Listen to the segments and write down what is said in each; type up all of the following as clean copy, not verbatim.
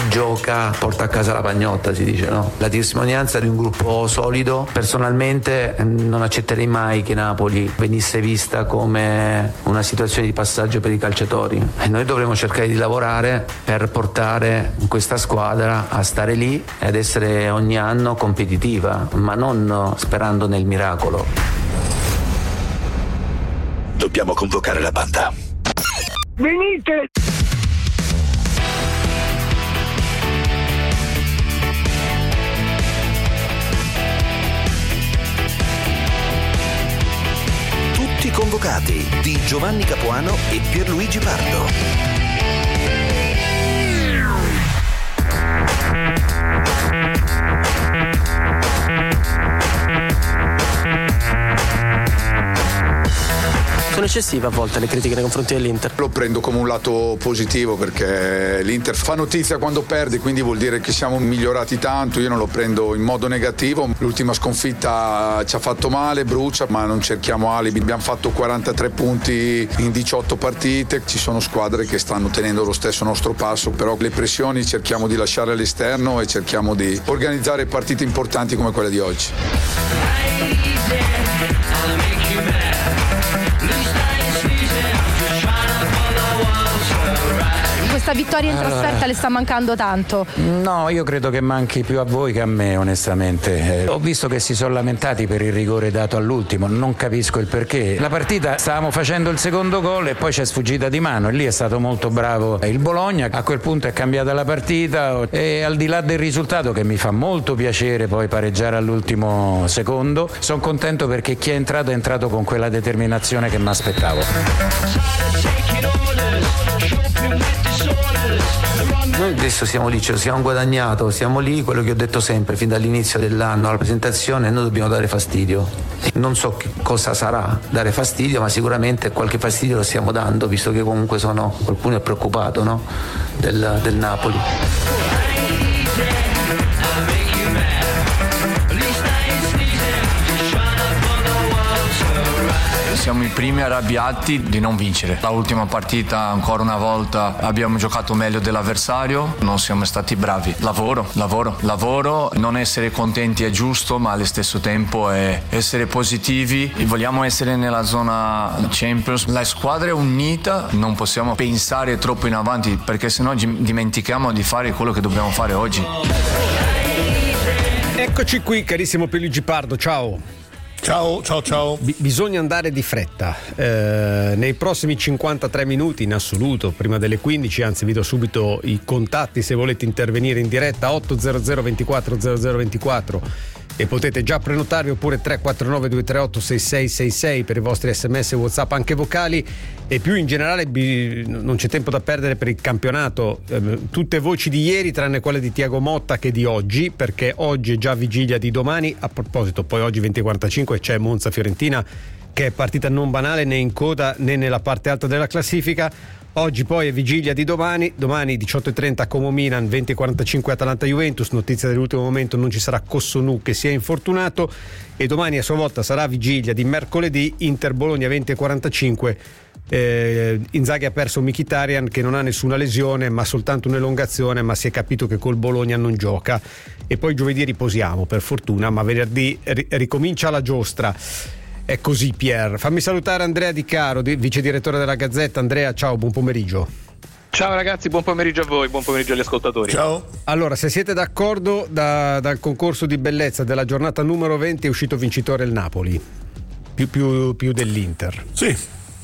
chi gioca porta a casa la pagnotta, si dice, no? La testimonianza di un gruppo solido. Personalmente non accetterei mai che Napoli venisse vista come una situazione di passaggio per i calciatori, e noi dovremo cercare di lavorare per portare questa squadra a stare lì ed essere ogni anno competitiva, ma non sperando nel miracolo. Dobbiamo convocare la banda. Venite! Tutti convocati di Giovanni Capuano e Pierluigi Pardo. Sono eccessive a volte le critiche nei confronti dell'Inter. Lo prendo come un lato positivo, perché l'Inter fa notizia quando perde, quindi vuol dire che siamo migliorati tanto. Io non lo prendo in modo negativo. L'ultima sconfitta ci ha fatto male, brucia, ma non cerchiamo alibi. Abbiamo fatto 43 punti in 18 partite. Ci sono squadre che stanno tenendo lo stesso nostro passo, però le pressioni cerchiamo di lasciare all'esterno e cerchiamo di organizzare partite importanti come quella di oggi. Questa vittoria in trasferta le sta mancando tanto? No, io credo che manchi più a voi che a me, onestamente. Ho visto che si sono lamentati per il rigore dato all'ultimo, non capisco il perché. La partita, stavamo facendo il secondo gol e poi c'è sfuggita di mano, e lì è stato molto bravo il Bologna. A quel punto è cambiata la partita, e al di là del risultato, che mi fa molto piacere poi pareggiare all'ultimo secondo, sono contento perché chi è entrato con quella determinazione che mi aspettavo. Noi adesso siamo lì, ce lo siamo guadagnato, siamo lì, quello che ho detto sempre fin dall'inizio dell'anno alla presentazione: noi dobbiamo dare fastidio. Non so che cosa sarà dare fastidio, ma sicuramente qualche fastidio lo stiamo dando, visto che comunque qualcuno è preoccupato, no? del Napoli. Siamo i primi arrabbiati di non vincere. La ultima partita, ancora una volta, abbiamo giocato meglio dell'avversario, non siamo stati bravi. Lavoro, non essere contenti è giusto, ma allo stesso tempo è essere positivi. Vogliamo essere nella zona Champions. La squadra è unita, non possiamo pensare troppo in avanti, perché sennò dimentichiamo di fare quello che dobbiamo fare oggi. Eccoci qui, carissimo Pierluigi Pardo, ciao. Ciao. Bisogna andare di fretta. Nei prossimi 53 minuti in assoluto, prima delle 15, anzi vi do subito i contatti se volete intervenire in diretta: 800 24 0024 e potete già prenotarvi, oppure 349 238 6666 per i vostri sms e WhatsApp anche vocali. E più in generale non c'è tempo da perdere per il campionato. Tutte voci di ieri, tranne quelle di Thiago Motta, che di oggi, perché oggi è già vigilia di domani. A proposito, poi oggi 20:45 c'è Monza-Fiorentina, che è partita non banale, né in coda né nella parte alta della classifica. Oggi poi è vigilia di domani 18:30 Como-Milan, 20:45 Atalanta-Juventus. Notizia dell'ultimo momento: non ci sarà Cossonù, che si è infortunato, e domani a sua volta sarà vigilia di mercoledì, Inter-Bologna 20:45. Inzaghi ha perso Mkhitaryan, che non ha nessuna lesione ma soltanto un'elongazione, ma si è capito che col Bologna non gioca. E poi giovedì riposiamo, per fortuna, ma venerdì ricomincia la giostra. È così, Pier. Fammi salutare Andrea Di Caro, vice direttore della Gazzetta. Andrea, ciao, buon pomeriggio. Ciao ragazzi, buon pomeriggio a voi, buon pomeriggio agli ascoltatori. Ciao. Allora, se siete d'accordo, dal concorso di bellezza della giornata numero 20 è uscito vincitore il Napoli, più dell'Inter. Sì.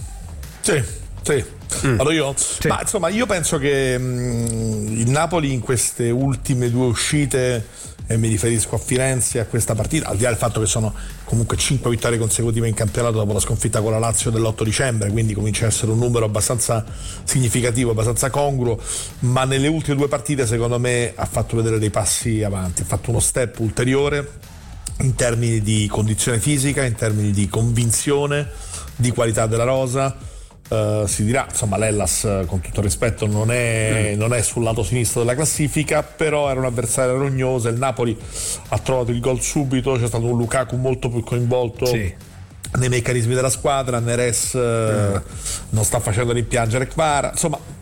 Allora ma insomma, io penso che il Napoli in queste ultime due uscite, e mi riferisco a Firenze e a questa partita, al di là del fatto che sono comunque 5 vittorie consecutive in campionato dopo la sconfitta con la Lazio dell'8 dicembre, quindi comincia a essere un numero abbastanza significativo, abbastanza congruo, ma nelle ultime due partite secondo me ha fatto vedere dei passi avanti, ha fatto uno step ulteriore in termini di condizione fisica, in termini di convinzione, di qualità della rosa. Si dirà, insomma, l'Hellas, con tutto il rispetto, non è sul lato sinistro della classifica, però era un avversario rognoso. Il Napoli ha trovato il gol subito, c'è stato un Lukaku molto più coinvolto nei meccanismi della squadra. Neres non sta facendo rimpiangere Kvara, insomma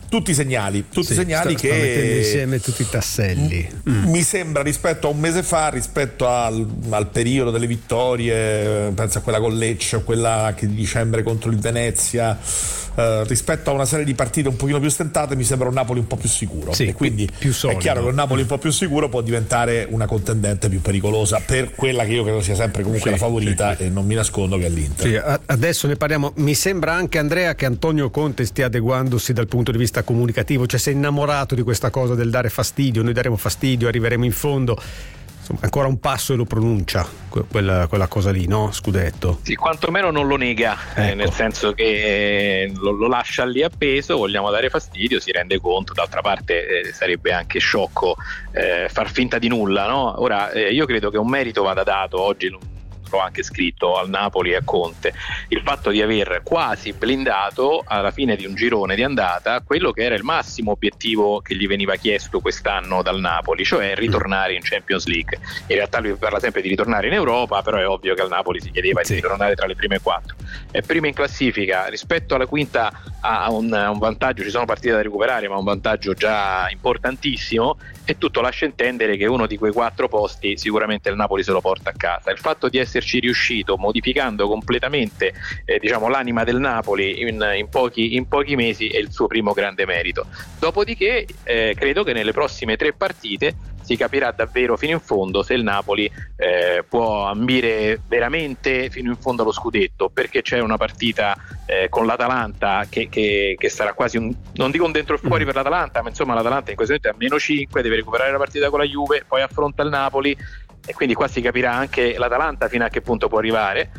tutti segnali sta mettendo insieme tutti i tasselli. Mi sembra, rispetto a un mese fa, rispetto al periodo delle vittorie, penso a quella con Lecce, quella che di dicembre contro il Venezia, rispetto a una serie di partite un pochino più stentate, mi sembra un Napoli un po' più sicuro, e quindi più solido. È chiaro che un Napoli un po' più sicuro può diventare una contendente più pericolosa per quella che io credo sia sempre comunque la favorita, e non mi nascondo che è l'Inter. Adesso ne parliamo. Mi sembra anche, Andrea, che Antonio Conte stia adeguandosi dal punto di vista comunicativo, cioè si è innamorato di questa cosa del dare fastidio. Noi daremo fastidio, arriveremo in fondo. Insomma, ancora un passo e lo pronuncia quella cosa lì, no? Scudetto. Sì, quantomeno non lo nega, nel senso che lo lascia lì appeso. Vogliamo dare fastidio, si rende conto. D'altra parte sarebbe anche sciocco far finta di nulla, no? Ora io credo che un merito vada dato oggi, l'ho anche scritto, al Napoli e a Conte, il fatto di aver quasi blindato alla fine di un girone di andata quello che era il massimo obiettivo che gli veniva chiesto quest'anno dal Napoli, cioè ritornare in Champions League. In realtà lui parla sempre di ritornare in Europa, però è ovvio che al Napoli si chiedeva di ritornare tra le prime 4. È prima in classifica, rispetto alla quinta ha un vantaggio, ci sono partite da recuperare, ma un vantaggio già importantissimo, e tutto lascia intendere che uno di quei 4 posti sicuramente il Napoli se lo porta a casa. Il fatto di esserci riuscito, modificando completamente l'anima del Napoli in pochi mesi, è il suo primo grande merito. Dopodiché credo che nelle prossime 3 partite si capirà davvero fino in fondo se il Napoli può ambire veramente fino in fondo allo scudetto, perché c'è una partita con l'Atalanta che sarà quasi non dico un dentro e fuori per l'Atalanta, ma insomma l'Atalanta in questo momento è a -5, deve recuperare la partita con la Juve, poi affronta il Napoli, e quindi qua si capirà anche l'Atalanta fino a che punto può arrivare,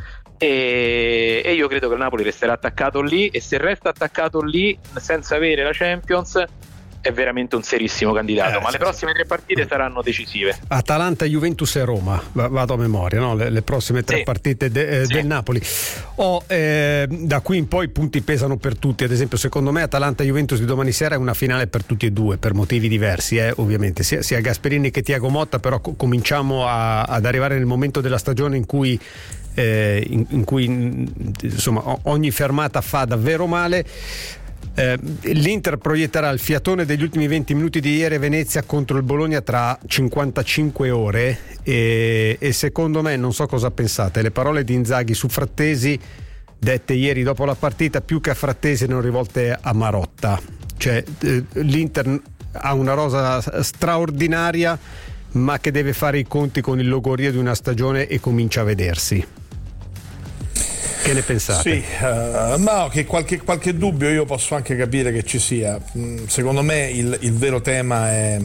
e io credo che il Napoli resterà attaccato lì, e se resta attaccato lì senza avere la Champions è veramente un serissimo candidato, ma le prossime 3 partite saranno decisive. Atalanta, Juventus e Roma, vado a memoria, no? Le prossime 3 partite del Napoli. Da qui in poi i punti pesano per tutti. Ad esempio, secondo me Atalanta-Juventus di domani sera è una finale per tutti e due, per motivi diversi, ovviamente, sia Gasperini che Thiago Motta, però cominciamo ad arrivare nel momento della stagione in cui insomma ogni fermata fa davvero male. L'Inter proietterà il fiatone degli ultimi 20 minuti di ieri a Venezia contro il Bologna tra 55 ore e secondo me, non so cosa pensate, le parole di Inzaghi su Frattesi dette ieri dopo la partita più che a Frattesi erano rivolte a Marotta. Cioè l'Inter ha una rosa straordinaria, ma che deve fare i conti con il logorio di una stagione e comincia a vedersi. Che ne pensate? Sì, no, che qualche dubbio io posso anche capire che ci sia. Secondo me il vero tema è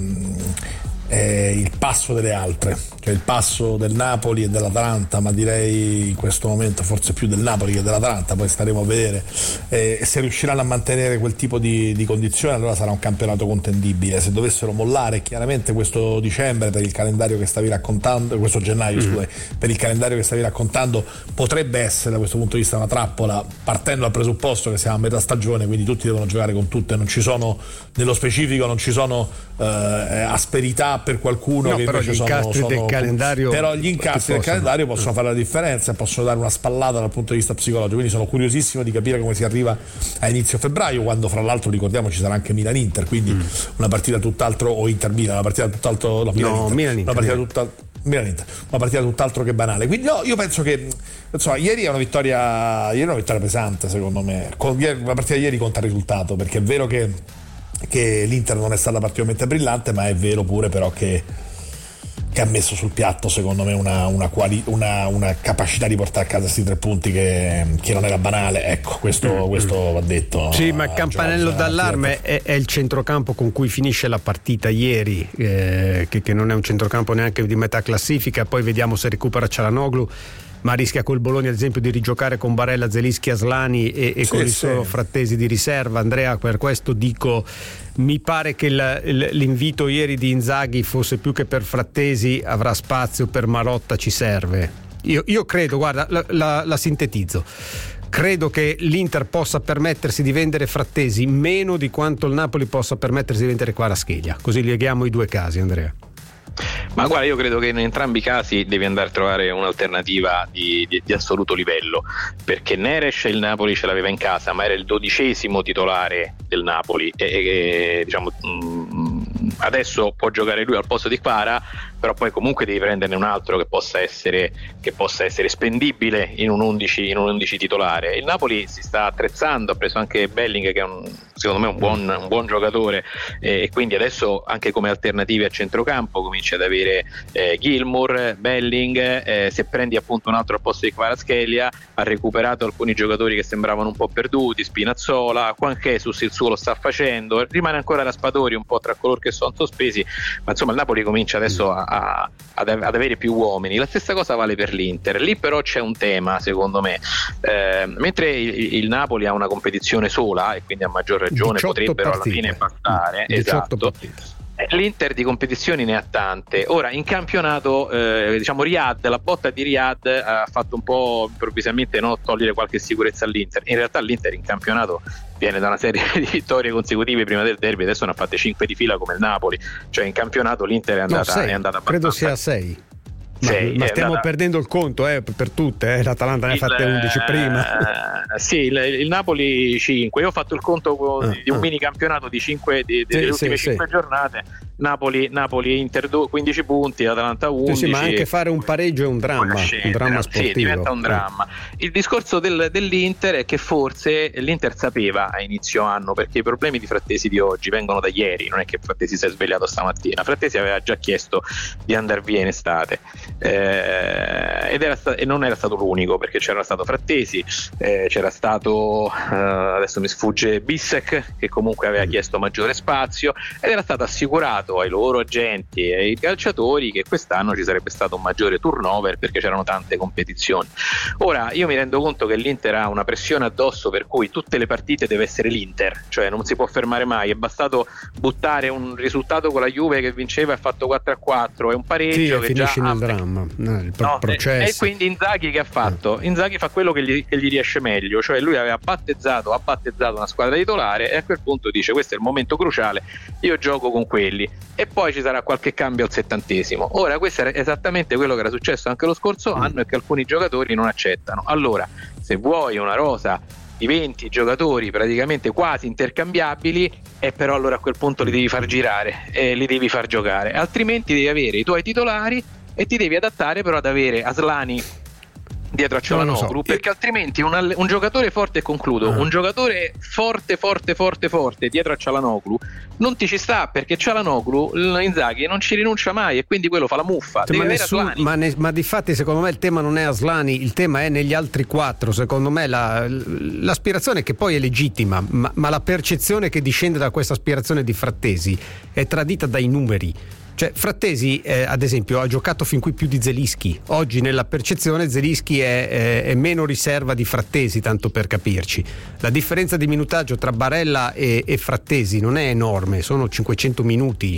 il passo delle altre, cioè il passo del Napoli e dell'Atalanta, ma direi in questo momento forse più del Napoli che dell'Atalanta, poi staremo a vedere, e se riusciranno a mantenere quel tipo di condizioni allora sarà un campionato contendibile. Se dovessero mollare chiaramente questo dicembre per il calendario che stavi raccontando, questo gennaio scusate, per il calendario che stavi raccontando, potrebbe essere da questo punto di vista una trappola, partendo dal presupposto che siamo a metà stagione, quindi tutti devono giocare con tutte, non ci sono nello specifico, non ci sono asperità per qualcuno, no, che però invece gli incastri del calendario, però gli incastri del calendario possono fare la differenza e possono dare una spallata dal punto di vista psicologico, quindi sono curiosissimo di capire come si arriva a inizio febbraio, quando fra l'altro ricordiamo ci sarà anche Milan-Inter, quindi una partita tutt'altro, o Inter-Milan, una partita tutt'altro, una partita tutt'altro che banale. Quindi no, io penso che insomma ieri è una vittoria pesante, secondo me. La partita di ieri conta il risultato, perché è vero che l'Inter non è stata particolarmente brillante, ma è vero pure però che ha messo sul piatto, secondo me, una capacità di portare a casa questi 3 punti che non era banale. Ecco, questo va detto. Sì, ma il campanello d'allarme è il centrocampo con cui finisce la partita ieri, che non è un centrocampo neanche di metà classifica. Poi vediamo se recupera Çalhanoğlu, ma rischia col Bologna ad esempio di rigiocare con Barella, Zelinski, Aslani e con il solo Frattesi di riserva. Andrea, per questo dico, mi pare che l'invito ieri di Inzaghi fosse più che per Frattesi, avrà spazio per Marotta, ci serve. Io credo, guarda, la sintetizzo, credo che l'Inter possa permettersi di vendere Frattesi meno di quanto il Napoli possa permettersi di vendere Kvaratskhelia, così leghiamo i due casi, Andrea. Ma guarda, io credo che in entrambi i casi devi andare a trovare un'alternativa di assoluto livello, perché Neres il Napoli ce l'aveva in casa, ma era il 12° titolare del Napoli e diciamo adesso può giocare lui al posto di Kvara, però poi comunque devi prenderne un altro che possa essere spendibile in un 11 titolare. Il Napoli si sta attrezzando, ha preso anche Belling, che è secondo me un buon giocatore, e quindi adesso anche come alternative a centrocampo comincia ad avere Gilmour, Belling, se prendi appunto un altro al posto di Kvaratskhelia, ha recuperato alcuni giocatori che sembravano un po' perduti, Spinazzola, Juan Jesus il suo lo sta facendo, rimane ancora Raspadori un po' tra coloro che sono sospesi, ma insomma il Napoli comincia adesso ad avere più uomini. La stessa cosa vale per l'Inter. Lì però c'è un tema, secondo me, mentre il Napoli ha una competizione sola e quindi a maggior ragione potrebbero alla fine passare, esatto. L'Inter di competizioni ne ha tante. Ora in campionato diciamo la botta di Riyad ha fatto un po' improvvisamente togliere qualche sicurezza all'Inter. In realtà l'Inter in campionato viene da una serie di vittorie consecutive prima del derby, adesso ne ha fatte 5 di fila come il Napoli, cioè in campionato l'Inter è andata abbastanza, credo sia 6. Ma stiamo perdendo il conto per tutte, l'Atalanta ne ha fatte 11 prima. Sì, il Napoli 5. Io ho fatto il conto di un mini campionato di 5 delle ultime 5 giornate. Napoli e Inter 15 punti, Atalanta 11. Sì, ma anche fare un pareggio è un dramma sportivo. Sì, diventa un dramma. Il discorso dell'Inter è che forse l'Inter sapeva a inizio anno, perché i problemi di Frattesi di oggi vengono da ieri, non è che Frattesi si è svegliato stamattina. Frattesi aveva già chiesto di andare via in estate. E non era stato l'unico, perché c'era stato Frattesi, c'era stato adesso mi sfugge Bissek, che comunque aveva chiesto maggiore spazio, ed era stato assicurato ai loro agenti e ai calciatori che quest'anno ci sarebbe stato un maggiore turnover perché c'erano tante competizioni. Ora io mi rendo conto che l'Inter ha una pressione addosso, per cui tutte le partite deve essere l'Inter, cioè non si può fermare mai. È bastato buttare un risultato con la Juve che vinceva e ha fatto 4-4 e un pareggio che finisce già nel dramma, processo. E quindi Inzaghi che ha fatto? Inzaghi fa quello che gli riesce meglio, cioè lui aveva battezzato una squadra titolare e a quel punto dice: questo è il momento cruciale, io gioco con quelli, e poi ci sarà qualche cambio al 70°. Ora questo è esattamente quello che era successo anche lo scorso anno e che alcuni giocatori non accettano. Allora, se vuoi una rosa di 20 giocatori praticamente quasi intercambiabili, però allora a quel punto li devi far girare e li devi far giocare, altrimenti devi avere i tuoi titolari e ti devi adattare però ad avere Aslani dietro a Çalhanoğlu, perché altrimenti un giocatore forte, e concludo, un giocatore forte dietro a Çalhanoğlu non ti ci sta, perché Çalhanoğlu Inzaghi non ci rinuncia mai e quindi quello fa la muffa. Ma difatti secondo me il tema non è Aslani, il tema è negli altri 4. Secondo me l'aspirazione, che poi è legittima, ma la percezione che discende da questa aspirazione di Frattesi è tradita dai numeri. Cioè Frattesi ad esempio ha giocato fin qui più di Zelinski. Oggi nella percezione Zelinski è meno riserva di Frattesi, tanto per capirci. La differenza di minutaggio tra Barella e Frattesi non è enorme, sono 500 minuti,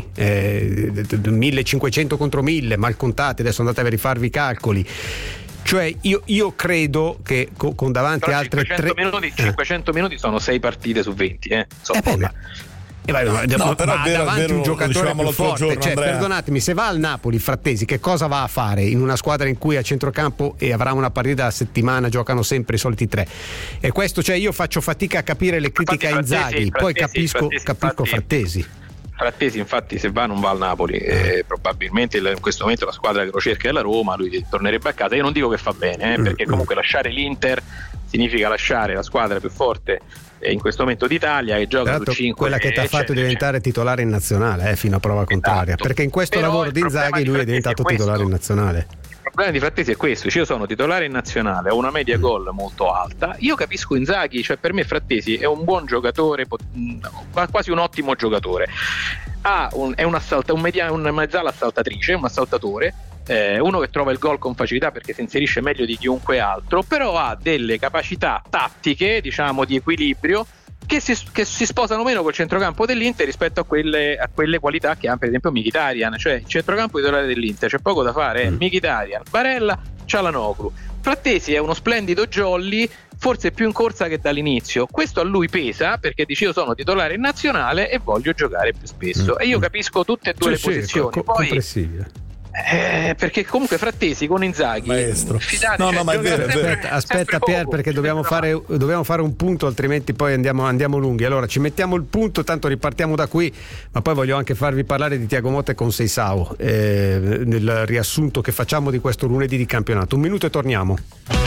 1500 contro 1000 mal contati, adesso andate a rifarvi i calcoli. Cioè io credo che con davanti altre 500 minuti sono 6 partite su 20, però è davanti un giocatore più forte, giorno, perdonatemi, se va al Napoli Frattesi che cosa va a fare in una squadra in cui a centrocampo e avrà una partita a settimana, giocano sempre i soliti 3, e questo, cioè io faccio fatica a capire le critiche a Inzaghi, poi capisco Frattesi. Frattesi infatti se va non va al Napoli, probabilmente in questo momento la squadra che lo cerca è la Roma, lui tornerebbe a casa. Io non dico che fa bene, perché comunque lasciare l'Inter significa lasciare la squadra più forte in questo momento d'Italia, che gioca su 5, quella che ti ha fatto diventare titolare in nazionale, fino a prova contraria, perché in questo lavoro di Inzaghi lui è diventato titolare in nazionale. Il problema di Frattesi è questo: io sono titolare in nazionale, ho una media gol molto alta, io capisco Inzaghi, cioè per me Frattesi è un buon giocatore, quasi un ottimo giocatore, è una mezzala assaltatrice, un assaltatore, uno che trova il gol con facilità perché si inserisce meglio di chiunque altro, però ha delle capacità tattiche, diciamo di equilibrio, che si sposano meno col centrocampo dell'Inter rispetto a quelle qualità che ha per esempio Mkhitaryan. Cioè il centrocampo titolare dell'Inter c'è poco da fare, Mkhitaryan, Barella, Çalhanoğlu. Frattesi è uno splendido jolly, forse più in corsa che dall'inizio. Questo a lui pesa, perché dice: io sono titolare in nazionale e voglio giocare più spesso. E io capisco tutte e due le posizioni. Comprensibile. perché comunque Frattesi con Inzaghi, maestro. No, ma è vero, aspetta Pier, perché dobbiamo fare un punto, altrimenti poi andiamo lunghi. Allora ci mettiamo il punto, tanto ripartiamo da qui, ma poi voglio anche farvi parlare di Thiago Motta e Conceição nel riassunto che facciamo di questo lunedì di campionato. Un minuto e torniamo.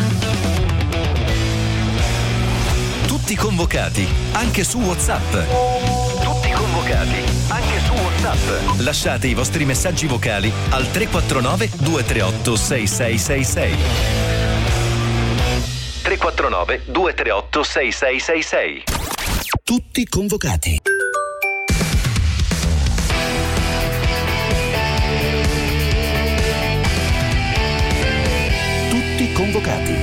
Tutti convocati, anche su WhatsApp. Tutti convocati, anche su WhatsApp. Lasciate i vostri messaggi vocali al 349 238 6666. 349 238 6666. Tutti convocati. Tutti convocati.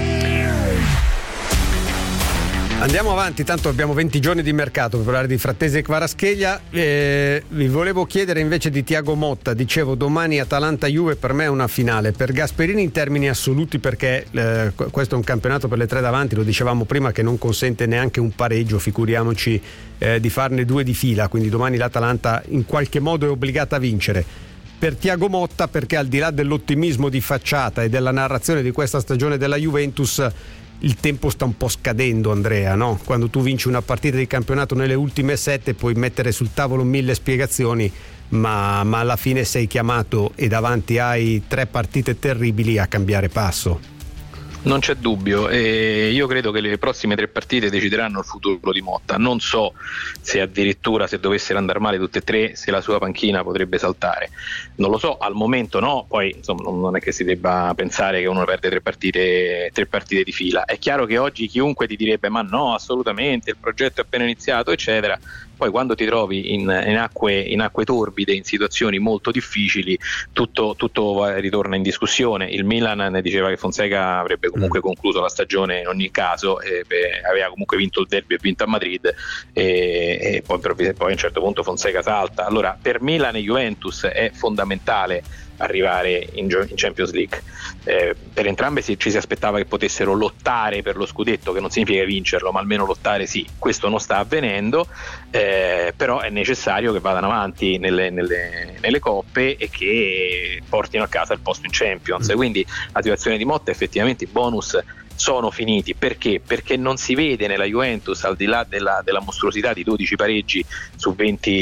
Andiamo avanti, tanto abbiamo 20 giorni di mercato per parlare di Frattesi e Kvaratskhelia. Vi volevo chiedere invece di Thiago Motta. Dicevo, domani Atalanta-Juve per me è una finale. Per Gasperini in termini assoluti, perché questo è un campionato per le tre davanti, lo dicevamo prima, che non consente neanche un pareggio, figuriamoci di farne due di fila, quindi domani l'Atalanta in qualche modo è obbligata a vincere. Per Thiago Motta, perché al di là dell'ottimismo di facciata e della narrazione di questa stagione della Juventus, il tempo sta un po' scadendo, Andrea, no? Quando tu vinci una partita di campionato nelle ultime 7 puoi mettere sul tavolo 1000 spiegazioni, ma alla fine sei chiamato e davanti hai 3 partite terribili a cambiare passo. Non c'è dubbio, e io credo che le prossime 3 partite decideranno il futuro di Motta. Non so se addirittura, se dovessero andare male tutte e 3, se la sua panchina potrebbe saltare. Non lo so, al momento no. Poi insomma non è che si debba pensare che uno perde 3 partite di fila. È chiaro che oggi chiunque ti direbbe ma no, assolutamente, il progetto è appena iniziato, eccetera. Poi quando ti trovi in acque torbide, in situazioni molto difficili, tutto ritorna in discussione. Il Milan ne diceva che Fonseca avrebbe comunque concluso la stagione in ogni caso, aveva comunque vinto il derby e vinto a Madrid, e poi a un certo punto Fonseca salta. Allora per Milan e Juventus è fondamentale arrivare in Champions League. Per entrambe ci si aspettava che potessero lottare per lo scudetto, che non significa vincerlo, ma almeno lottare sì. Questo non sta avvenendo, però è necessario che vadano avanti nelle coppe e che portino a casa il posto in Champions. Quindi la situazione di Motta, effettivamente i bonus sono finiti. Perché? Perché non si vede nella Juventus, al di là della mostruosità di 12 pareggi su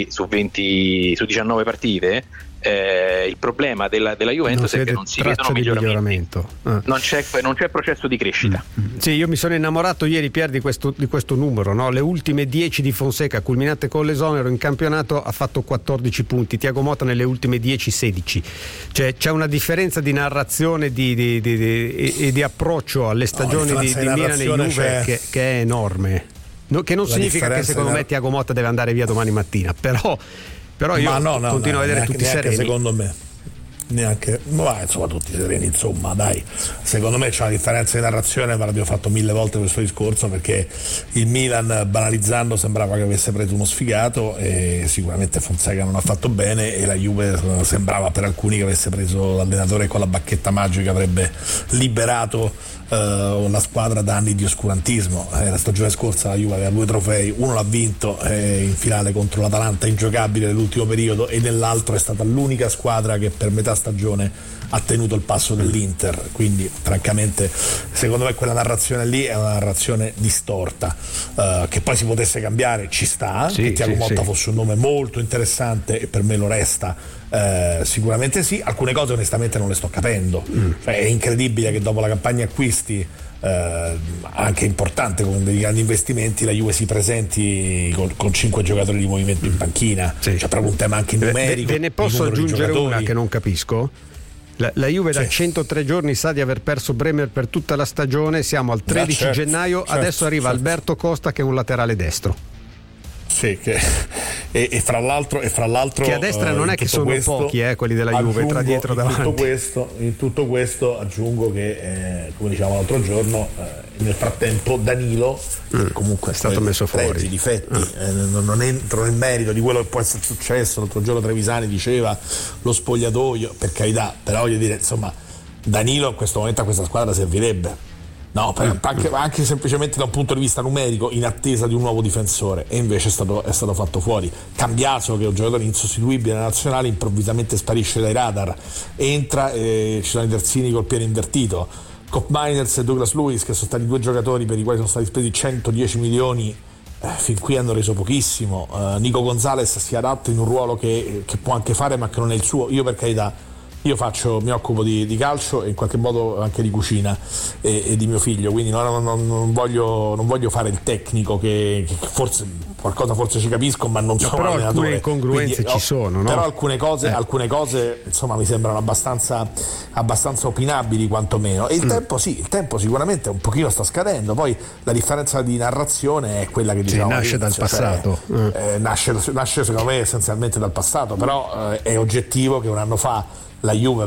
19 partite, il problema della Juventus è che non si vedono miglioramenti. Non c'è processo di crescita. Sì, io mi sono innamorato ieri, Pier, di questo numero, no? Le ultime 10 di Fonseca culminate con l'esonero in campionato ha fatto 14 punti, Thiago Motta nelle ultime 10 16. Cioè c'è una differenza di narrazione e di approccio alle stagioni di Milan e Juve che è enorme, che non significa che secondo me Thiago Motta deve andare via domani mattina, però io continuo a vedere tutti sereni. Secondo me neanche, insomma, tutti sereni, insomma, dai. Secondo me c'è una differenza di narrazione, ma l'abbiamo fatto 1000 volte questo discorso, perché il Milan, banalizzando, sembrava che avesse preso uno sfigato e sicuramente Fonseca non ha fatto bene, e la Juve sembrava per alcuni che avesse preso l'allenatore con la bacchetta magica, avrebbe liberato la squadra da anni di oscurantismo. La stagione scorsa la Juve aveva 2 trofei, uno l'ha vinto in finale contro l'Atalanta, ingiocabile nell'ultimo periodo, e nell'altro è stata l'unica squadra che per metà stagione ha tenuto il passo dell'Inter. Quindi francamente secondo me quella narrazione lì è una narrazione distorta. Che poi si potesse cambiare ci sta, che Thiago Motta fosse un nome molto interessante, e per me lo resta, sicuramente sì. Alcune cose onestamente non le sto capendo. Cioè, è incredibile che dopo la campagna acquisti anche importante, con dei grandi investimenti, la Juve si presenti con 5 giocatori di movimento in panchina. Cioè proprio un tema anche numerico. Ve ne posso aggiungere una che non capisco? La Juve da 103 giorni sa di aver perso Bremer per tutta la stagione, siamo al 13 gennaio, adesso arriva Alberto Costa che è un laterale destro. Sì, e fra l'altro che a destra non è che sono questo, pochi quelli della Juve, tra dietro e davanti. In tutto questo aggiungo che come diciamo l'altro giorno, nel frattempo Danilo comunque è stato messo fuori, difetti, non entro nel merito di quello che può essere successo. L'altro giorno Trevisani diceva lo spogliatoio, per carità, però voglio dire, insomma, Danilo in questo momento a questa squadra servirebbe. No, anche semplicemente da un punto di vista numerico, in attesa di un nuovo difensore, e invece è stato fatto fuori. Cambiaso, che è un giocatore insostituibile nella nazionale, improvvisamente sparisce dai radar, entra e ci sono i terzini col piede invertito. Cop Miners e Douglas Lewis, che sono stati due giocatori per i quali sono stati spesi 110 milioni, fin qui hanno reso pochissimo. Nico Gonzalez si adatta in un ruolo che può anche fare, ma che non è il suo. Io, per carità, mi occupo di calcio e in qualche modo anche di cucina e di mio figlio, quindi non voglio fare il tecnico, che forse qualcosa ci capisco, ma non sono però allenatore. Alcune incongruenze ci sono, no? Però alcune cose insomma mi sembrano abbastanza opinabili, quantomeno. E il tempo sicuramente un pochino sta scadendo. Poi la differenza di narrazione è quella che diciamo nasce dal passato. Nasce secondo me essenzialmente dal passato, però è oggettivo che un anno fa la Juve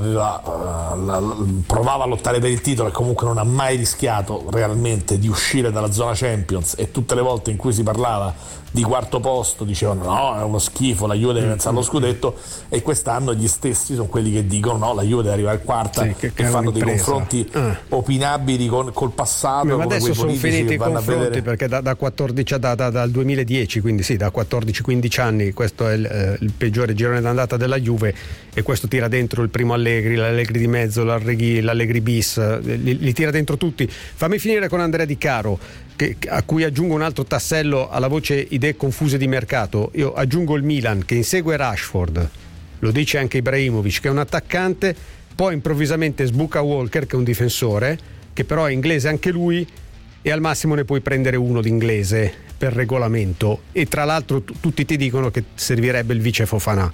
provava a lottare per il titolo e comunque non ha mai rischiato realmente di uscire dalla zona Champions, e tutte le volte in cui si parlava di quarto posto dicevano no, è uno schifo, la Juve deve pensare allo scudetto, e quest'anno gli stessi sono quelli che dicono no, la Juve deve arrivare quarta, che fanno dei confronti opinabili col passato. Ma adesso sono finiti i confronti, perché da 14 dal 2010, quindi sì, da 14-15 anni questo è il peggiore girone d'andata della Juve, e questo tira dentro il primo Allegri, l'Allegri di mezzo, l'Allegri bis, li tira dentro tutti. Fammi finire con Andrea Di Caro, a cui aggiungo un altro tassello alla voce idee confuse di mercato. Io aggiungo il Milan, che insegue Rashford, lo dice anche Ibrahimovic, che è un attaccante, poi improvvisamente sbuca Walker, che è un difensore, che però è inglese anche lui, e al massimo ne puoi prendere uno d'inglese per regolamento, e tra l'altro tutti ti dicono che servirebbe il vice Fofana.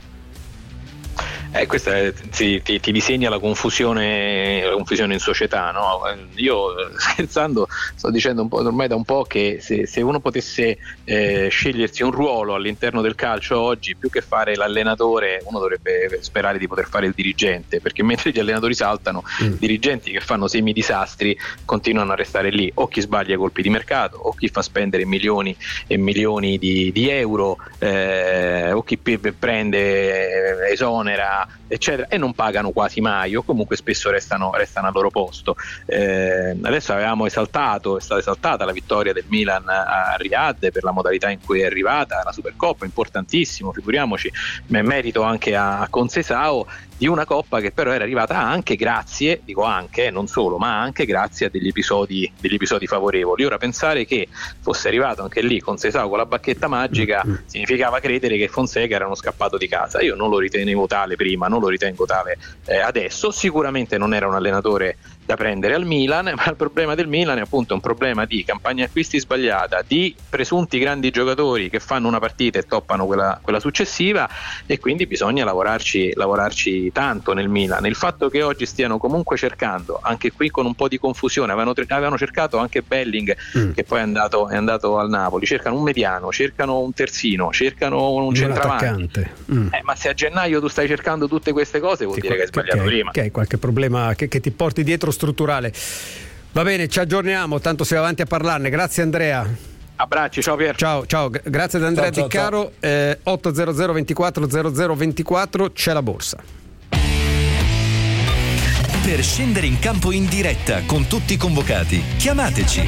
Questa ti disegna la confusione in società, no? Io, scherzando, sto dicendo un po', ormai da un po', che se uno potesse scegliersi un ruolo all'interno del calcio oggi, più che fare l'allenatore, uno dovrebbe sperare di poter fare il dirigente, perché mentre gli allenatori saltano, i dirigenti che fanno semi disastri continuano a restare lì, o chi sbaglia colpi di mercato, o chi fa spendere milioni e milioni di euro, o chi prende, esonera, eccetera, e non pagano quasi mai, o comunque spesso restano al loro posto. Adesso è stata esaltata la vittoria del Milan a Riyadh per la modalità in cui è arrivata, la Supercoppa, importantissimo, figuriamoci, merito anche a Conceição di una coppa che però era arrivata anche grazie, dico anche, non solo, ma anche grazie a degli episodi favorevoli. Ora, pensare che fosse arrivato anche lì Conceição con la bacchetta magica significava credere che Fonseca era uno scappato di casa. Io non lo ritenevo tale prima, non lo ritengo tale adesso. Sicuramente non era un allenatore da prendere al Milan, ma il problema del Milan è appunto un problema di campagna acquisti sbagliata, di presunti grandi giocatori che fanno una partita e toppano quella successiva, e quindi bisogna lavorarci tanto nel Milan. Il fatto che oggi stiano comunque cercando, anche qui con un po' di confusione, avevano cercato anche Belling, che poi è andato al Napoli, cercano un mediano, cercano un terzino, cercano un centravanti, ma se a gennaio tu stai cercando tutte queste cose vuol dire che hai sbagliato prima, che hai qualche problema che ti porti dietro strutturale. Va bene, ci aggiorniamo, tanto sei avanti a parlarne. Grazie Andrea. Abbracci, ciao Pier. Ciao, grazie ad Andrea Di Caro. 800 24 00 24, c'è la borsa. Per scendere in campo in diretta con tutti i convocati, chiamateci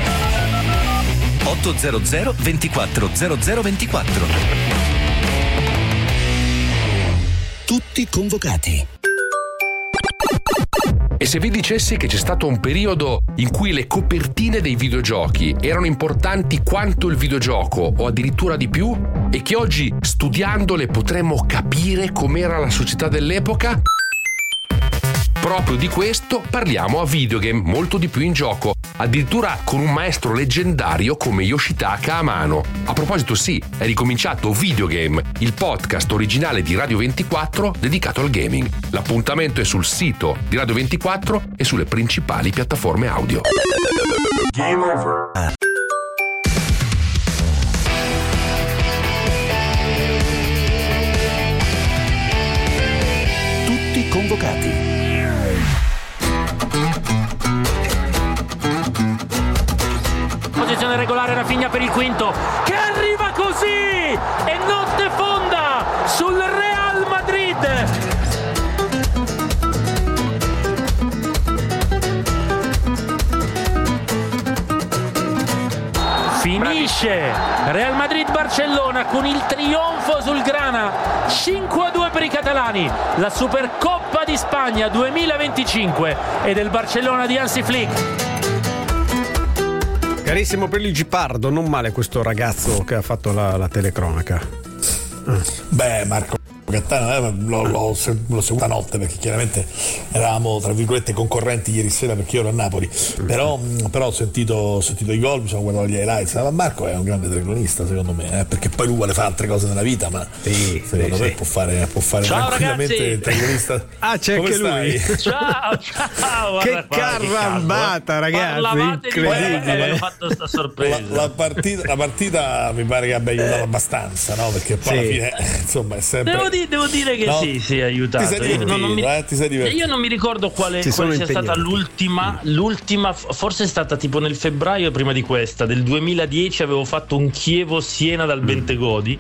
800 24 00 24. Tutti convocati. E se vi dicessi che c'è stato un periodo in cui le copertine dei videogiochi erano importanti quanto il videogioco, o addirittura di più, e che oggi studiandole potremmo capire com'era la società dell'epoca? Proprio di questo parliamo a Videogame, molto di più in gioco, addirittura con un maestro leggendario come Yoshitaka Amano. A proposito, sì, è ricominciato Videogame, il podcast originale di Radio 24 dedicato al gaming. L'appuntamento è sul sito di Radio 24 e sulle principali piattaforme audio. Game over. Tutti convocati. Posizione regolare, Rafinha per il quinto, che arriva così e non defonda sul Real Madrid. finisce Real Madrid-Barcellona con il trionfo sul grana, 5-2 per i catalani, la Supercoppa di Spagna 2025 e del Barcellona di Hansi Flick. Carissimo Pierluigi Pardo, non male questo ragazzo che ha fatto la telecronaca. Beh, Marco Gattano l'ho seguita notte, perché chiaramente eravamo tra virgolette concorrenti ieri sera, perché io ero a Napoli, però ho sentito i gol, mi sono guardato gli highlights. Ma Marco è un grande telecronista secondo me, perché poi lui vuole fare altre cose nella vita, ma secondo me può fare ciao, tranquillamente ragazzi. il telecronista. C'è come anche stai? lui. Ciao. Che carambata, ragazzi, Parlavate incredibile. Ho fatto sta sorpresa. La partita mi pare che abbia aiutato abbastanza, no? Perché poi alla fine insomma è sempre. Devo dire che sì, ha aiutato. Ti sei divertito. Io non mi ricordo quale sia stata l'ultima, forse è stata tipo nel febbraio prima di questa, del 2010, avevo fatto un Chievo-Siena dal Bentegodi.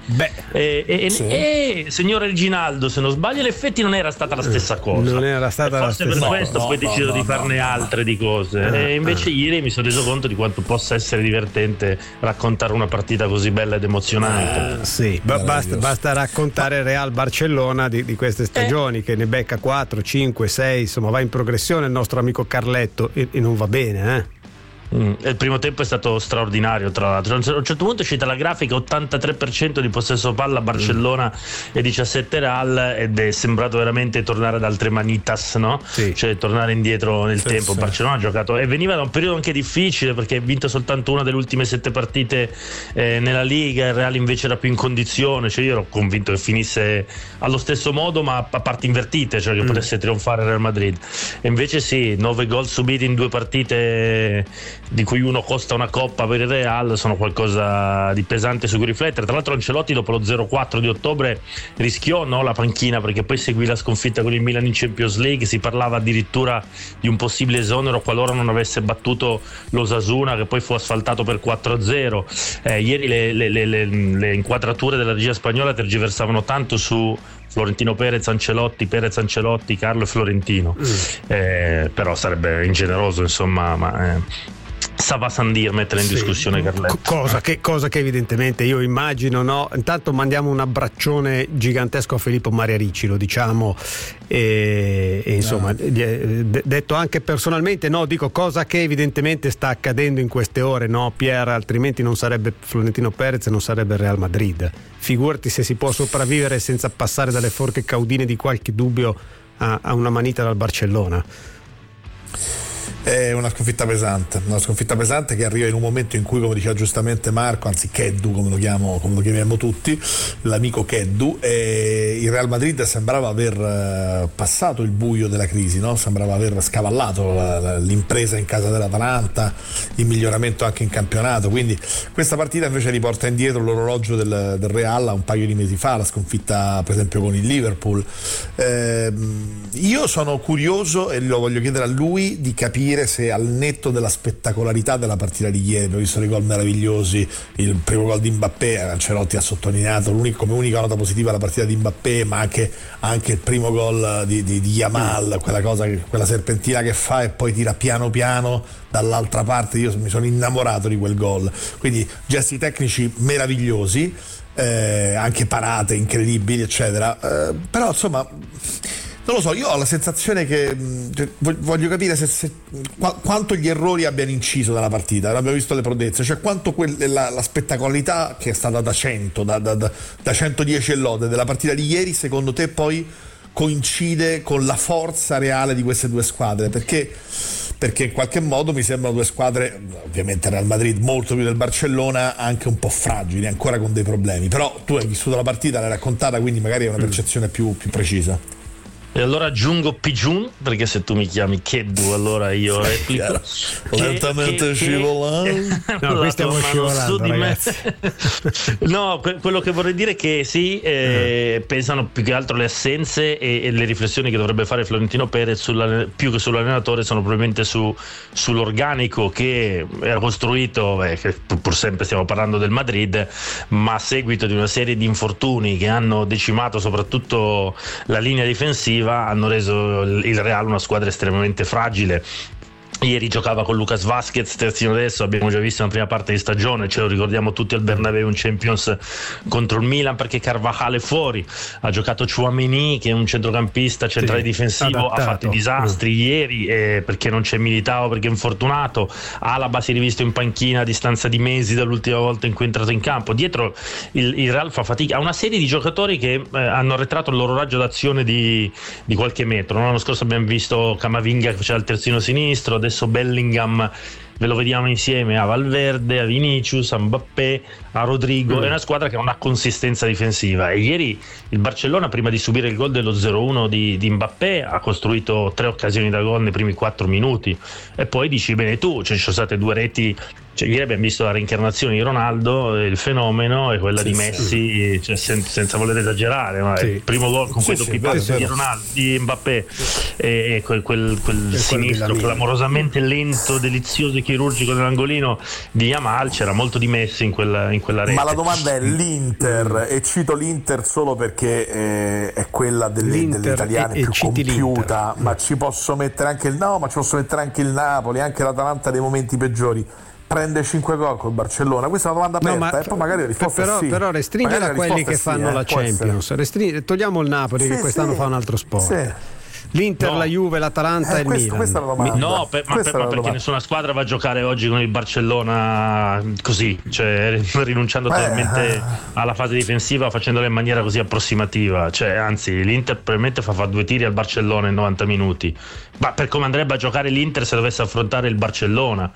E signor Reginaldo, se non sbaglio, in effetti non era stata la stessa cosa. Non era stata la stessa cosa. Forse per questo poi decido di farne altre di cose. E invece ieri mi sono reso conto di quanto possa essere divertente raccontare una partita così bella ed emozionante. Basta raccontare Real Barcellona di queste stagioni, che ne becca 4, 5, 6, insomma va in progressione il nostro amico Carletto e non va bene, Il primo tempo è stato straordinario, tra l'altro. A un certo punto è uscita la grafica 83% di possesso palla Barcellona e 17 Real, ed è sembrato veramente tornare ad altre manitas, no? Cioè tornare indietro nel tempo. Barcellona ha giocato e veniva da un periodo anche difficile, perché ha vinto soltanto una delle ultime 7 partite nella Liga. Il Real invece era più in condizione, cioè io ero convinto che finisse allo stesso modo ma a parti invertite, cioè che potesse trionfare il Real Madrid, e invece 9 gol subiti in 2 partite, di cui uno costa una coppa per il Real, sono qualcosa di pesante su cui riflettere. Tra l'altro Ancelotti dopo lo 0-4 di ottobre rischiò la panchina, perché poi seguì la sconfitta con il Milan in Champions League, si parlava addirittura di un possibile esonero qualora non avesse battuto l'Osasuna, che poi fu asfaltato per 4-0. Ieri le inquadrature della regia spagnola tergiversavano tanto su Florentino Perez, Ancelotti, Carlo e Florentino, però sarebbe ingeneroso, insomma, Sava Sandir mettere in discussione Carletto. Cosa che evidentemente io immagino, no? Intanto mandiamo un abbraccione gigantesco a Filippo Mariarici, lo diciamo, e insomma detto anche personalmente, dico cosa che evidentemente sta accadendo in queste ore, Pier, altrimenti non sarebbe Florentino Perez e non sarebbe il Real Madrid. Figurati se si può sopravvivere senza passare dalle forche caudine di qualche dubbio a una manita dal Barcellona. È una sconfitta pesante che arriva in un momento in cui, come diceva giustamente Marco, anzi Keddu come lo chiamiamo tutti, l'amico Keddu, il Real Madrid sembrava aver passato il buio della crisi, no? Sembrava aver scavallato l'impresa in casa dell'Atalanta, il miglioramento anche in campionato, quindi questa partita invece riporta indietro l'orologio del Real a un paio di mesi fa, la sconfitta per esempio con il Liverpool. Io sono curioso, e lo voglio chiedere a lui, di capire se al netto della spettacolarità della partita di ieri, abbiamo visto dei gol meravigliosi, il primo gol di Mbappé, Ancelotti ha sottolineato come unica nota positiva la partita di Mbappé, ma anche il primo gol di Yamal, quella serpentina che fa e poi tira piano piano dall'altra parte. Io mi sono innamorato di quel gol, quindi gesti tecnici meravigliosi, anche parate incredibili eccetera, però insomma non lo so, io ho la sensazione che voglio capire quanto gli errori abbiano inciso nella partita. Abbiamo visto le prodezze, cioè quanto la spettacolarità, che è stata da 100, da 110 e lode della partita di ieri, secondo te poi coincide con la forza reale di queste due squadre, perché in qualche modo mi sembrano due squadre, ovviamente Real Madrid molto più del Barcellona, anche un po' fragili, ancora con dei problemi, però tu hai vissuto la partita, l'hai raccontata, quindi magari hai una percezione più precisa. E allora aggiungo Pigiun, perché se tu mi chiami Keddu allora io replico. Lentamente scivolando. No, qui stiamo scivolando, ragazzi. No, quello che vorrei dire è che pesano più che altro le assenze e le riflessioni che dovrebbe fare Florentino Perez più che sull'allenatore sono probabilmente sull'organico che era costruito, che pur sempre stiamo parlando del Madrid, ma a seguito di una serie di infortuni che hanno decimato soprattutto la linea difensiva, hanno reso il Real una squadra estremamente fragile. Ieri giocava con Lucas Vázquez, terzino destro, abbiamo già visto una prima parte di stagione, ce lo ricordiamo tutti al Bernabéu in Champions contro il Milan perché Carvajal è fuori, ha giocato Tchouaméni che è un centrocampista centrale difensivo, adattato. Ha fatto i disastri ieri perché non c'è Militao perché è infortunato, Alaba si è rivisto in panchina a distanza di mesi dall'ultima volta in cui è entrato in campo, dietro il Real fa fatica, ha una serie di giocatori che hanno arretrato il loro raggio d'azione di qualche metro, l'anno scorso abbiamo visto Camavinga che faceva il terzino sinistro, adesso Bellingham ve lo vediamo insieme a Valverde, a Vinicius, a Mbappé, a Rodrigo. È una squadra che ha una consistenza difensiva e ieri il Barcellona, prima di subire il gol dello 0-1 di Mbappé, ha costruito 3 occasioni da gol nei primi 4 minuti e poi dici bene tu, ci sono state 2 reti. Cioè, ieri abbiamo visto la reincarnazione di Ronaldo, il fenomeno, e quella di Messi, cioè, senza voler esagerare, ma il primo gol con quei doppi passi di Ronaldo, di Mbappé, e quel sinistro clamorosamente lento, delizioso e chirurgico dell'angolino di Yamal, c'era molto di Messi in quella rete. Ma la domanda è l'Inter, e cito l'Inter solo perché è quella delle italiane più compiuta, ma ci posso mettere anche il Napoli, anche l'Atalanta dei momenti peggiori. Prende 5 gol col Barcellona? Questa è una domanda aperta, e poi magari la risposta è sì. Però restringela a quelli che fanno la Champions. Togliamo il Napoli che quest'anno fa un altro sport. L'Inter, la Juve, l'Atalanta e il Milan. Questa è la domanda. No, perché nessuna squadra va a giocare oggi con il Barcellona così, cioè rinunciando totalmente alla fase difensiva, facendola in maniera così approssimativa. Cioè, anzi, l'Inter probabilmente fa 2 tiri al Barcellona in 90 minuti. Ma per come andrebbe a giocare l'Inter se dovesse affrontare il Barcellona?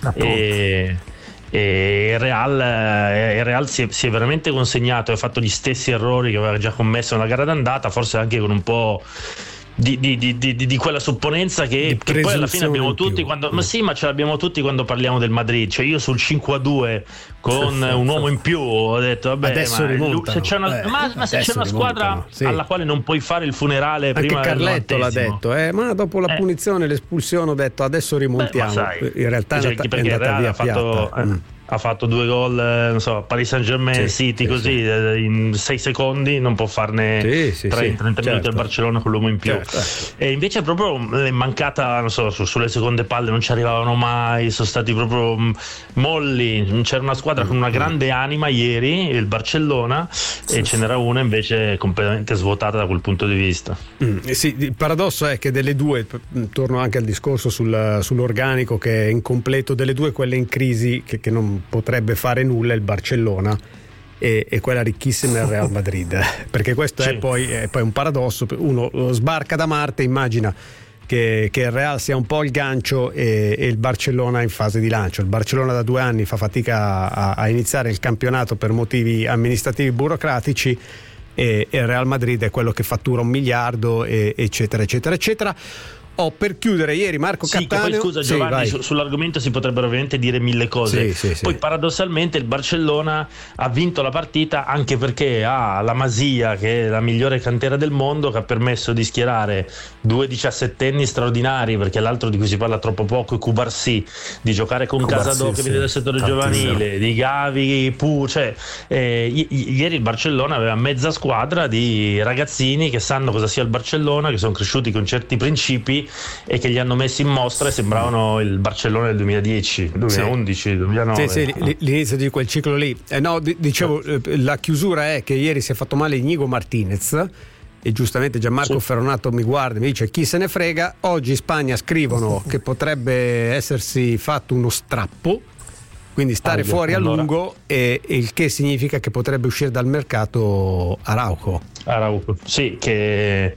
E il Real si è veramente consegnato e ha fatto gli stessi errori che aveva già commesso nella gara d'andata, forse anche con un po' di quella supponenza che poi alla fine abbiamo tutti quando, ma ce l'abbiamo tutti quando parliamo del Madrid. Cioè io sul 5-2 con un uomo in più ho detto vabbè, adesso se c'è una squadra alla quale non puoi fare il funerale anche prima Carletto del 90°. l'ha detto, ma dopo la punizione, l'espulsione, ho detto adesso rimontiamo. In realtà è andata via piatta. Ha fatto 2 gol, non so, Paris Saint-Germain, City, così in 6 secondi non può farne 30 minuti al Barcellona con l'uomo in più. E invece proprio è mancata, non so, sulle seconde palle non ci arrivavano mai, sono stati proprio molli. C'era una squadra con una grande anima ieri, il Barcellona, e ce n'era una invece completamente svuotata da quel punto di vista. Il paradosso è che delle due, torno anche al discorso sull'organico che è incompleto, delle due quelle in crisi che non potrebbe fare nulla il Barcellona e quella ricchissima è il Real Madrid, perché questo è poi un paradosso. Uno sbarca da Marte, immagina che il Real sia un po' il gancio e il Barcellona in fase di lancio. Il Barcellona da 2 anni fa fatica a iniziare il campionato per motivi amministrativi burocratici e il Real Madrid è quello che fattura 1 miliardo eccetera eccetera eccetera. Per chiudere, ieri Marco Cattaneo, poi, scusa Giovanni, sull'argomento si potrebbero veramente dire 1000 cose. Poi paradossalmente il Barcellona ha vinto la partita anche perché ha la Masia, che è la migliore cantera del mondo, che ha permesso di schierare 2 17enni straordinari, perché l'altro di cui si parla troppo poco è Cubarsí, di giocare con Casadò che viene dal settore giovanile, di Gavi, ieri il Barcellona aveva mezza squadra di ragazzini che sanno cosa sia il Barcellona, che sono cresciuti con certi principi e che li hanno messi in mostra e sembravano il Barcellona del 2010, 2011, 2009. L'inizio di quel ciclo lì. Dicevo, la chiusura è che ieri si è fatto male Íñigo Martínez e giustamente Gianmarco Ferronato mi guarda e mi dice chi se ne frega. Oggi in Spagna scrivono che potrebbe essersi fatto uno strappo, quindi stare fuori a lungo, e il che significa che potrebbe uscire dal mercato Araujo. Sì, che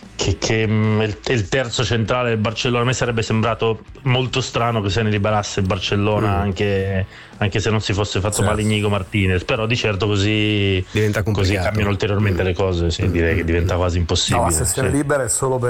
è il terzo centrale del Barcellona. A me sarebbe sembrato molto strano che se ne liberasse il Barcellona anche se non si fosse fatto male Íñigo Martínez, però di certo così diventa complicato, così cambiano ulteriormente le cose. Direi che diventa quasi impossibile. No, se se ne libera è solo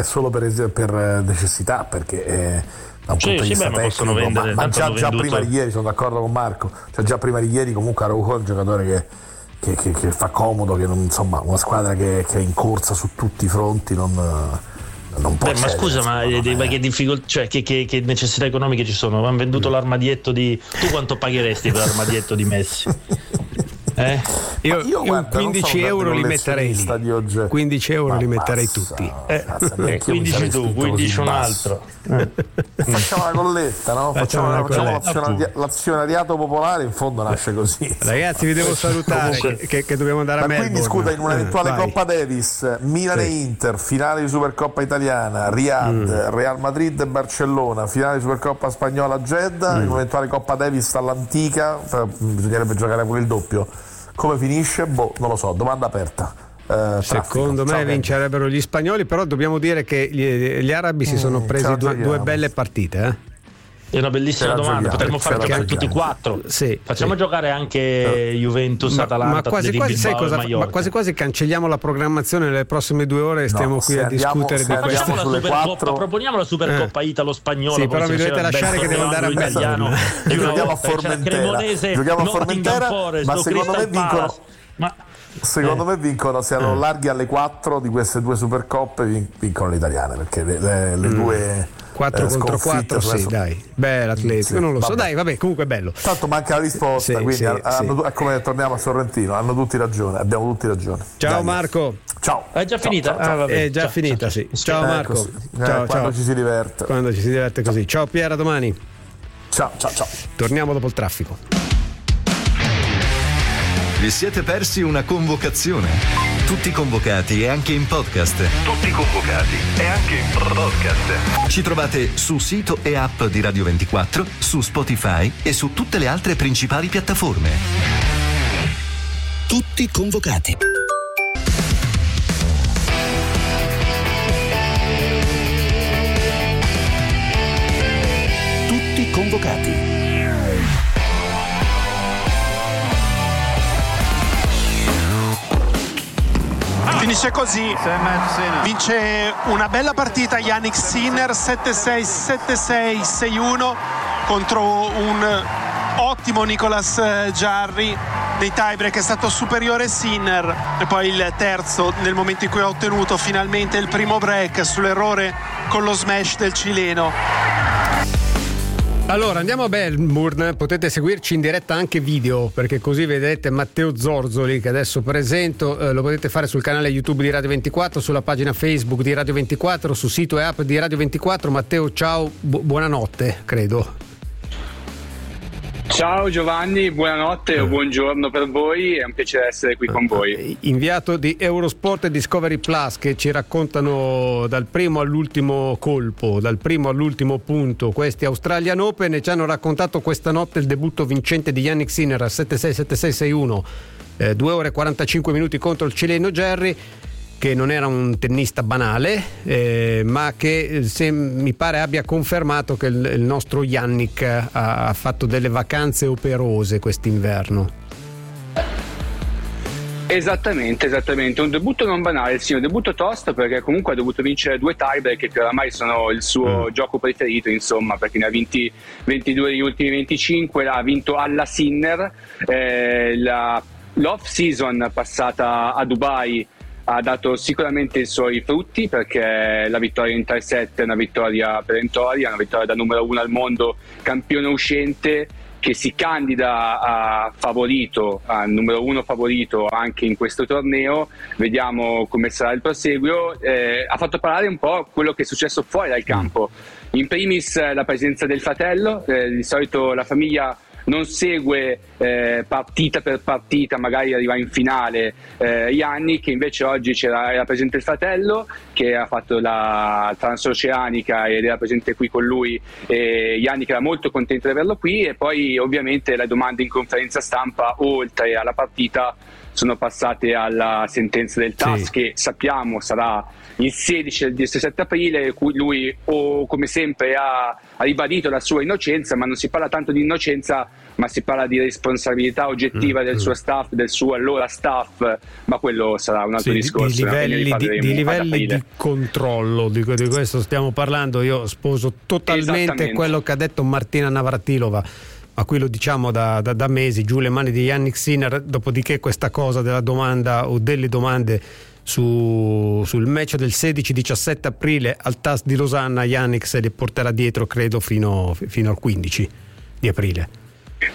per necessità, perché da un punto di vista tecnico, ma già prima di ieri sono d'accordo con Marco, cioè già prima di ieri comunque Araujo è un giocatore che fa comodo, che non, insomma, una squadra che è in corsa su tutti i fronti non può. Ma scusa, che difficoltà, cioè che necessità economiche ci sono? Hanno venduto l'armadietto tu quanto pagheresti per l'armadietto di Messi? Io guarda, 15 euro li metterei lì. Di oggi. 15 euro li metterei tutti. 15 tu, 15 un altro. Facciamo la colletta, no? Facciamo l'azionariato popolare, in fondo nasce così. Ragazzi, vi devo salutare che dobbiamo andare a Melbourne. Quindi scusa, in un'eventuale Coppa Davis, Milan e Inter, finale di Supercoppa italiana, Riyadh, Real Madrid e Barcellona, finale di Supercoppa spagnola a Jeddah, in un'eventuale Coppa Davis all'antica, bisognerebbe giocare pure il doppio. Come finisce? Non lo so, domanda aperta. Secondo me vincerebbero gli spagnoli, però dobbiamo dire che gli arabi si sono presi due belle partite. È una bellissima domanda, potremmo fare giocare tutti 4. Facciamo giocare anche Juventus, Atalanta, ma quasi quasi cancelliamo la programmazione nelle prossime 2 ore e stiamo qui a discutere di questo. Proponiamo la Supercoppa italo-spagnola. Sì, però mi dovete lasciare che devo andare a Melbourne. Giochiamo a Formentera, ma secondo me vincono. Secondo me vincono, se lo larghi alle 4 di queste 2 Supercoppe vincono le italiane, perché le due 4 contro 4, sì, dai. Beh, l'Atletico, non lo so, dai, vabbè, comunque è bello. Tanto manca la risposta, quindi come torniamo a Sorrentino, hanno tutti ragione, abbiamo tutti ragione. Ciao Marco. Ciao. È già finita? È già finita, sì. Ciao Marco. Quando ci si diverte. Quando ci si diverte così. Ciao Piera, domani. Ciao. Torniamo dopo il traffico. Vi siete persi una convocazione? Tutti convocati e anche in podcast. Ci trovate su sito e app di Radio 24, su Spotify e su tutte le altre principali piattaforme. Tutti convocati. Tutti convocati. Finisce così, vince una bella partita Yannick Sinner 7-6, 7-6, 6-1 contro un ottimo Nicolas Jarry. Nei tiebreak è stato superiore Sinner e poi il terzo nel momento in cui ha ottenuto finalmente il primo break sull'errore con lo smash del cileno. Allora andiamo a Melbourne, potete seguirci in diretta anche video, perché così vedrete Matteo Zorzoli che adesso presento, lo potete fare sul canale YouTube di Radio 24, sulla pagina Facebook di Radio 24, sul sito e app di Radio 24. Matteo, ciao, buonanotte, credo. Ciao Giovanni, buonanotte o buongiorno per voi, è un piacere essere qui con voi. Inviato di Eurosport e Discovery Plus, che ci raccontano dal primo all'ultimo colpo, dal primo all'ultimo punto questi Australian Open, e ci hanno raccontato questa notte il debutto vincente di Yannick Sinner a 7-6, 7-6, 6-1, 2 ore e 45 minuti contro il cileno Jarry, che non era un tennista banale, ma che mi pare abbia confermato che il nostro Yannick ha fatto delle vacanze operose quest'inverno. Esattamente, un debutto non banale, sì, un debutto tosto, perché comunque ha dovuto vincere 2 tiebreak che oramai sono il suo gioco preferito, insomma, perché ne ha vinti 22 degli ultimi 25, ha vinto alla Sinner, l'off season passata a Dubai ha dato sicuramente i suoi frutti, perché la vittoria in 3-7 è una vittoria perentoria, una vittoria da numero 1 al mondo, campione uscente che si candida a favorito, a numero 1 favorito anche in questo torneo. Vediamo come sarà il proseguio. Ha fatto parlare un po' quello che è successo fuori dal campo, in primis la presenza del fratello. Di solito la famiglia non segue partita per partita, magari arriva in finale Yannick, che invece oggi era presente il fratello che ha fatto la transoceanica ed era presente qui con lui, e Yannick era molto contento di averlo qui. E poi ovviamente le domande in conferenza stampa oltre alla partita sono passate alla sentenza del TAS, che sappiamo sarà il 16 e il 17 aprile, cui lui come sempre ha ribadito la sua innocenza, ma non si parla tanto di innocenza, ma si parla di responsabilità oggettiva del suo staff, del suo allora staff, ma quello sarà un altro discorso. Di livelli di controllo, di questo stiamo parlando. Io sposo totalmente quello che ha detto Martina Navratilova, a cui lo diciamo da mesi, giù le mani di Yannick Sinner. Dopodiché questa cosa della domanda o delle domande sul match del 16-17 aprile al TAS di Losanna, Yannick se le porterà dietro credo fino al 15 di aprile.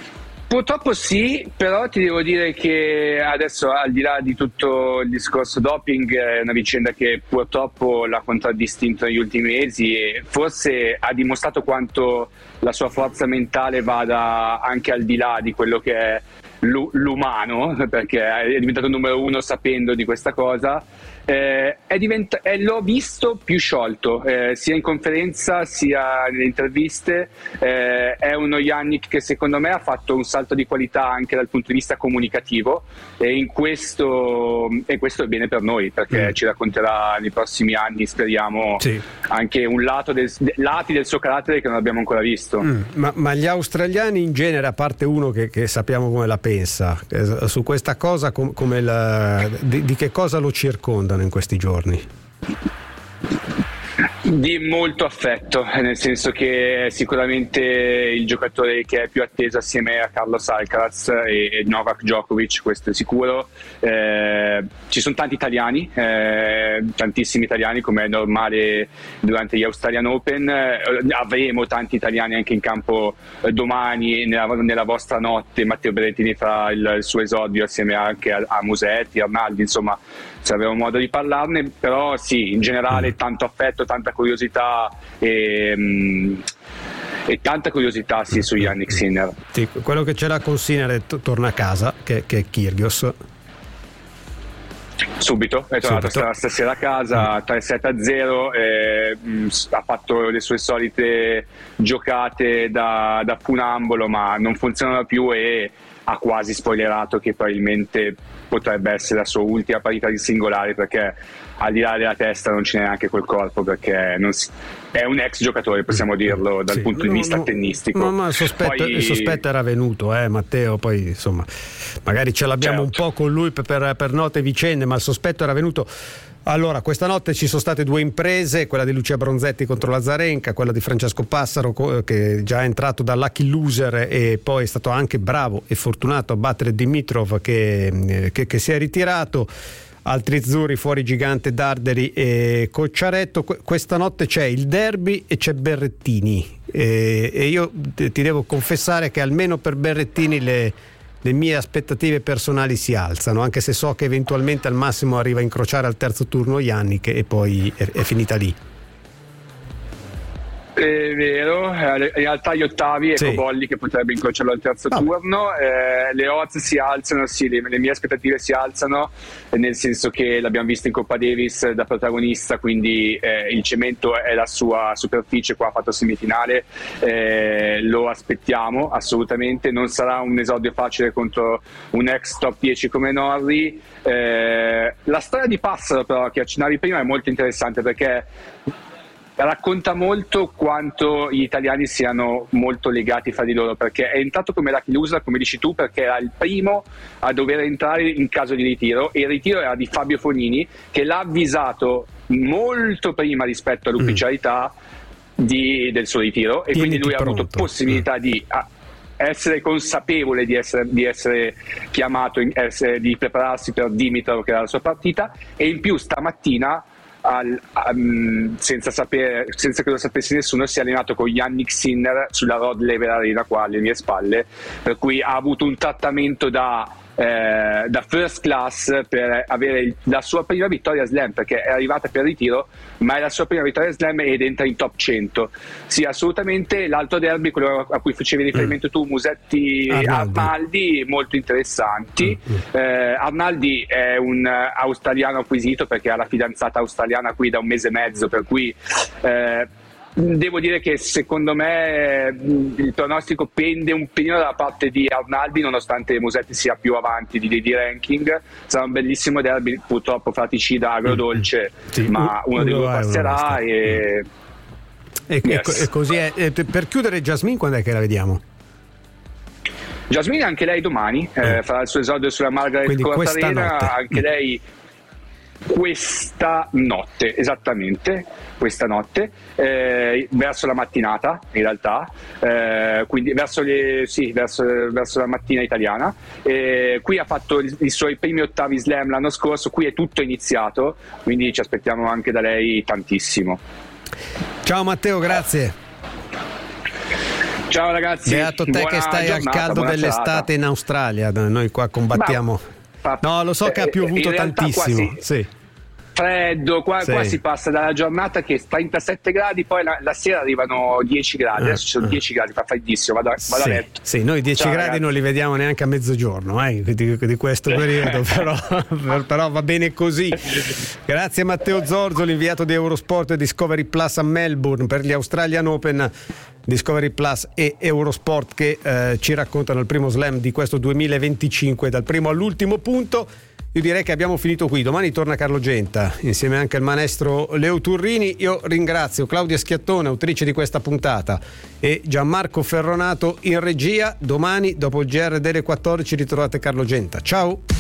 Purtroppo sì, però ti devo dire che adesso, al di là di tutto il discorso doping, è una vicenda che purtroppo l'ha contraddistinto negli ultimi mesi e forse ha dimostrato quanto la sua forza mentale vada anche al di là di quello che è l'umano, perché è diventato numero uno sapendo di questa cosa. L'ho visto più sciolto, sia in conferenza sia nelle interviste. È uno Yannick che secondo me ha fatto un salto di qualità anche dal punto di vista comunicativo, e questo è bene per noi, perché ci racconterà nei prossimi anni, speriamo, anche un lati del suo carattere che non abbiamo ancora visto. Ma gli australiani in genere, a parte uno che sappiamo come la pensa su questa cosa, di che cosa lo circondano in questi giorni? Di molto affetto, nel senso che è sicuramente il giocatore che è più atteso assieme a Carlos Alcaraz e Novak Djokovic, questo è sicuro. Ci sono tanti italiani, tantissimi italiani, come è normale durante gli Australian Open. Avremo tanti italiani anche in campo domani, nella vostra notte. Matteo Berrettini farà il suo esordio assieme anche a Musetti, Arnaldi, insomma, se avremo modo di parlarne. Però sì, in generale tanto affetto, tanta curiosità e tanta curiosità su Jannik Sinner. Sì, quello che c'era con Sinner torna a casa, che è Kyrgios. Subito, è tornato stasera a casa, 3-7-0, ha fatto le sue solite giocate da funambolo, ma non funzionano più, e ha quasi spoilerato che probabilmente potrebbe essere la sua ultima partita di singolare, perché al di là della testa non ce n'è neanche quel corpo, perché è un ex giocatore, possiamo dirlo, dal punto di vista tennistico. Ma il sospetto era venuto, Matteo, poi insomma magari ce l'abbiamo un po' con lui per note vicende, ma il sospetto era venuto. Allora, questa notte ci sono state due imprese, quella di Lucia Bronzetti contro Lazarenka, quella di Francesco Passaro, che già è entrato da lucky loser e poi è stato anche bravo e fortunato a battere Dimitrov che si è ritirato. Altri azzurri fuori Gigante, Darderi e Cocciaretto. Questa notte c'è il derby e c'è Berrettini, e io ti devo confessare che almeno per Berrettini le mie aspettative personali si alzano, anche se so che eventualmente al massimo arriva a incrociare al terzo turno Jannik e poi è finita lì. È vero, in realtà gli ottavi e Cobolli che potrebbe incrociarlo al terzo turno. Le odds si alzano, sì, le mie aspettative si alzano, nel senso che l'abbiamo visto in Coppa Davis da protagonista, quindi il cemento è la sua superficie, qua ha fatto semifinale, lo aspettiamo assolutamente. Non sarà un esordio facile contro un ex top 10 come Norrie. La storia di Passaro, però, che accennavi prima, è molto interessante, perché racconta molto quanto gli italiani siano molto legati fra di loro, perché è entrato come lucky loser, come dici tu, perché era il primo a dover entrare in caso di ritiro, e il ritiro era di Fabio Fognini, che l'ha avvisato molto prima rispetto all'ufficialità del suo ritiro, e quindi lui ha avuto possibilità di essere consapevole di essere chiamato, di prepararsi per Dimitrov, che era la sua partita, e in più stamattina, senza che lo sapesse nessuno, si è allenato con Jannik Sinner sulla Rod Laver Arena qua alle mie spalle, per cui ha avuto un trattamento da first class per avere la sua prima vittoria slam, perché è arrivata per ritiro, ma è la sua prima vittoria slam ed entra in top 100. Sì, assolutamente. L'altro derby, quello a cui facevi riferimento tu, Musetti Arnaldi, molto interessanti. Arnaldi è un australiano acquisito, perché ha la fidanzata australiana qui da un mese e mezzo, per cui devo dire che secondo me il pronostico pende un pelino dalla parte di Arnaldi, nonostante Musetti sia più avanti di ranking. Sarà un bellissimo derby, purtroppo fraticida, agrodolce, ma uno dei due passerà. E così è. Per chiudere, Jasmine, quando è che la vediamo? Jasmine anche lei domani farà il suo esordio sulla Margaret Court Arena, anche lei questa notte, esattamente questa notte, verso la mattinata in realtà, quindi verso la mattina italiana. Qui ha fatto i suoi primi ottavi slam l'anno scorso, qui è tutto iniziato, quindi ci aspettiamo anche da lei tantissimo. Ciao Matteo, grazie. Ciao ragazzi. Beato te che stai al caldo dell'estate in Australia, noi qua combattiamo. No, lo so che ha piovuto tantissimo. Sì. Freddo, qua si passa dalla giornata che 37 gradi, poi la sera arrivano 10 gradi, adesso ci sono 10 gradi, fa freddissimo, vado a letto. Sì, noi 10 gradi ragazzi. Non li vediamo neanche a mezzogiorno di questo periodo, però va bene così. Grazie a Matteo Zorzo, l'inviato di Eurosport e Discovery Plus a Melbourne per gli Australian Open. Discovery Plus e Eurosport che ci raccontano il primo slam di questo 2025 dal primo all'ultimo punto. Io direi che abbiamo finito qui. Domani torna Carlo Genta insieme anche al maestro Leo Turrini. Io ringrazio Claudia Schiattone, autrice di questa puntata, e Gianmarco Ferronato in regia. Domani dopo il GR delle 14 ritrovate Carlo Genta. Ciao.